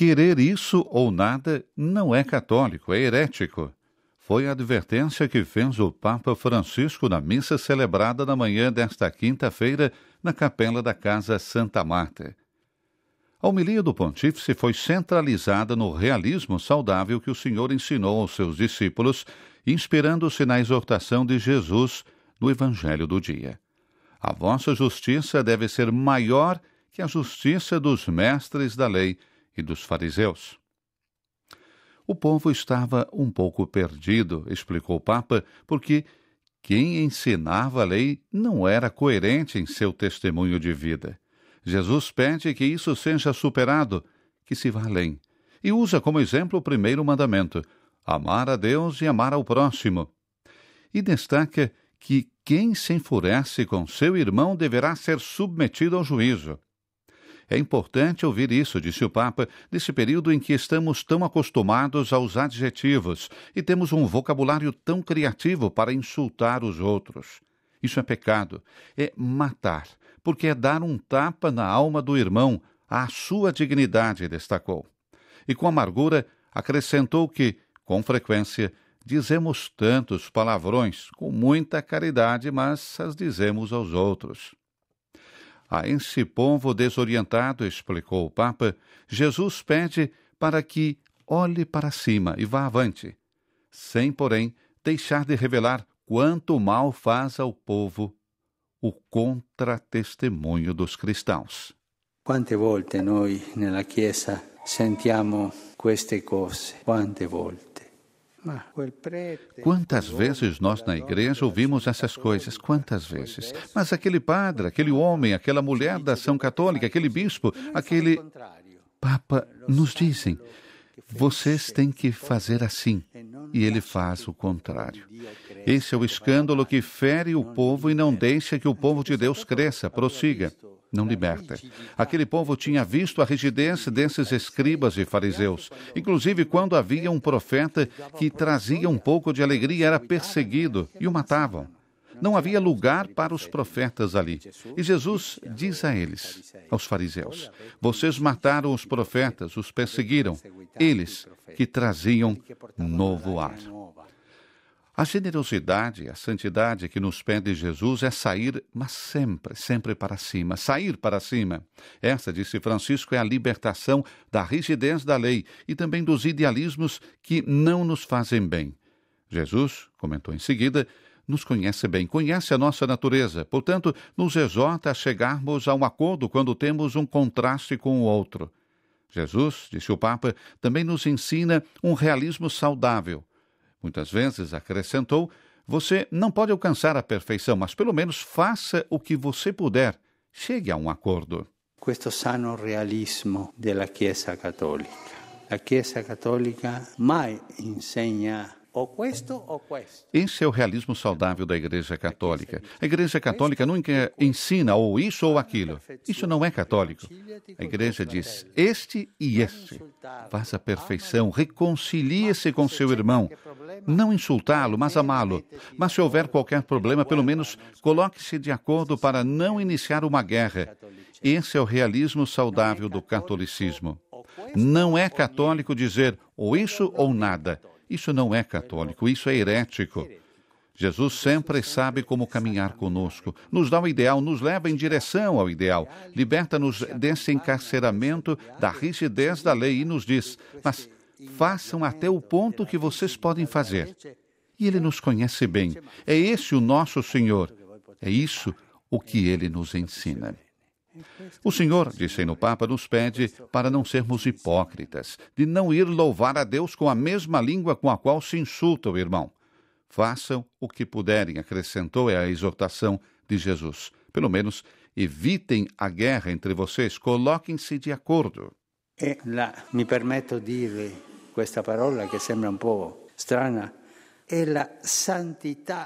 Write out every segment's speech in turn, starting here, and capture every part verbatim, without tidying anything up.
Querer isso ou nada não é católico, é herético. Foi a advertência que fez o Papa Francisco na missa celebrada na manhã desta quinta-feira na capela da Casa Santa Marta. A homilia do pontífice foi centralizada no realismo saudável que o Senhor ensinou aos seus discípulos, inspirando-se na exortação de Jesus no Evangelho do dia. A vossa justiça deve ser maior que a justiça dos mestres da lei e dos fariseus. O povo estava um pouco perdido, explicou o Papa, porque quem ensinava a lei não era coerente em seu testemunho de vida. Jesus pede que isso seja superado, que se vá além, e usa como exemplo o primeiro mandamento, amar a Deus e amar ao próximo. E destaca que quem se enfurece com seu irmão deverá ser submetido ao juízo. É importante ouvir isso, disse o Papa, nesse período em que estamos tão acostumados aos adjetivos e temos um vocabulário tão criativo para insultar os outros. Isso é pecado, é matar, porque é dar um tapa na alma do irmão, à sua dignidade, destacou. E com amargura acrescentou que, com frequência, dizemos tantos palavrões, com muita caridade, mas as dizemos aos outros. A esse povo desorientado, explicou o Papa, Jesus pede para que olhe para cima e vá avante, sem, porém, deixar de revelar quanto mal faz ao povo o contratestemunho dos cristãos. Quante volte noi nella Chiesa sentiamo queste cose? Quante volte? Quantas vezes nós na igreja ouvimos essas coisas? Quantas vezes? Mas aquele padre, aquele homem, aquela mulher da ação católica, aquele bispo, aquele Papa, nos dizem, vocês têm que fazer assim. E ele faz o contrário. Esse é o escândalo que fere o povo e não deixa que o povo de Deus cresça, prossiga. Não liberta. Aquele povo tinha visto a rigidez desses escribas e fariseus. Inclusive, quando havia um profeta que trazia um pouco de alegria, era perseguido e o matavam. Não havia lugar para os profetas ali. E Jesus diz a eles, aos fariseus, vocês mataram os profetas, os perseguiram, eles que traziam novo ar. A generosidade, a santidade que nos pede Jesus é sair, mas sempre, sempre para cima, sair para cima. Essa, disse Francisco, é a libertação da rigidez da lei e também dos idealismos que não nos fazem bem. Jesus, comentou em seguida, nos conhece bem, conhece a nossa natureza, portanto, nos exorta a chegarmos a um acordo quando temos um contraste com o outro. Jesus, disse o Papa, também nos ensina um realismo saudável. Muitas vezes, acrescentou, você não pode alcançar a perfeição, mas pelo menos faça o que você puder. Chegue a um acordo. Questo sano realismo della Chiesa Cattolica. A Chiesa Cattolica mai insegna ou questo ou questo. Esse é o realismo saudável da Igreja Católica. A Igreja Católica nunca ensina ou isso ou aquilo. Isso não é católico. A Igreja diz este e este. Faça a perfeição, reconcilie-se com seu irmão. Não insultá-lo, mas amá-lo. Mas se houver qualquer problema, pelo menos coloque-se de acordo para não iniciar uma guerra. Esse é o realismo saudável do catolicismo. Não é católico dizer ou isso ou nada. Isso não é católico, isso é herético. Jesus sempre sabe como caminhar conosco, nos dá o ideal, nos leva em direção ao ideal, liberta-nos desse encarceramento da rigidez da lei e nos diz, mas façam até o ponto que vocês podem fazer. E Ele nos conhece bem, é esse o nosso Senhor, é isso o que Ele nos ensina. O Senhor, disse aí no Papa, nos pede para não sermos hipócritas, de não ir louvar a Deus com a mesma língua com a qual se insulta o irmão. Façam o que puderem, acrescentou é a exortação de Jesus. Pelo menos, evitem a guerra entre vocês, coloquem-se de acordo. E la, mi permetto di dire questa parola che sembra un po' strana, è la santità.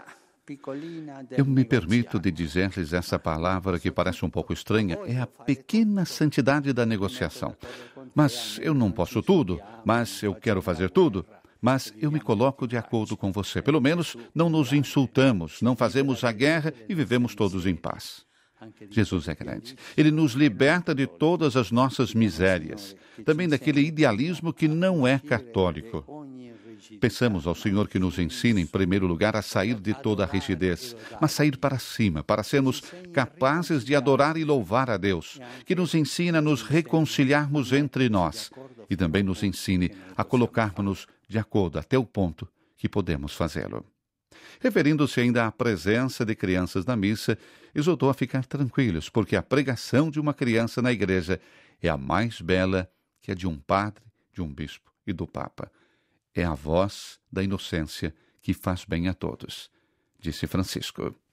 Eu me permito de dizer-lhes essa palavra que parece um pouco estranha, é a pequena santidade da negociação. Mas eu não posso tudo, mas eu quero fazer tudo. Mas eu me coloco de acordo com você. Pelo menos não nos insultamos, não fazemos a guerra e vivemos todos em paz. Jesus é grande. Ele nos liberta de todas as nossas misérias, também daquele idealismo que não é católico. Peçamos ao Senhor que nos ensine, em primeiro lugar, a sair de toda a rigidez, mas sair para cima, para sermos capazes de adorar e louvar a Deus, que nos ensine a nos reconciliarmos entre nós e também nos ensine a colocarmos-nos de acordo até o ponto que podemos fazê-lo. Referindo-se ainda à presença de crianças na missa, exortou a ficar tranquilos, porque a pregação de uma criança na igreja é a mais bela que a de um padre, de um bispo e do Papa. É a voz da inocência que faz bem a todos, disse Francisco.